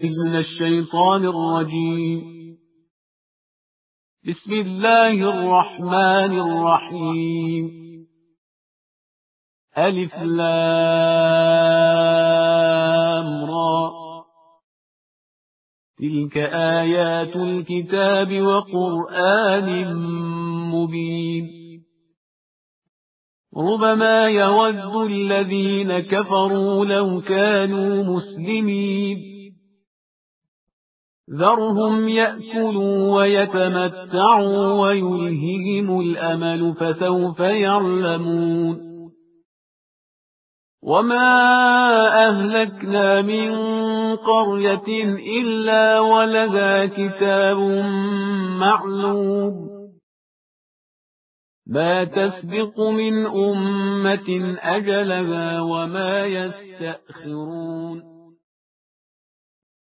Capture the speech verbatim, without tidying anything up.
من الشيطان الرجيم. بسم الله الرحمن الرحيم. ألف لام را. تلك آيات الكتاب وقرآن مبين. ربما يود الذين كفروا لو كانوا مسلمين. ذرهم يأكلوا ويتمتعوا ويلههم الأمل فسوف يعلمون. وما أهلكنا من قرية إلا ولها كتاب معلوم. ما تسبق من أمة أجلها وما يستأخرون.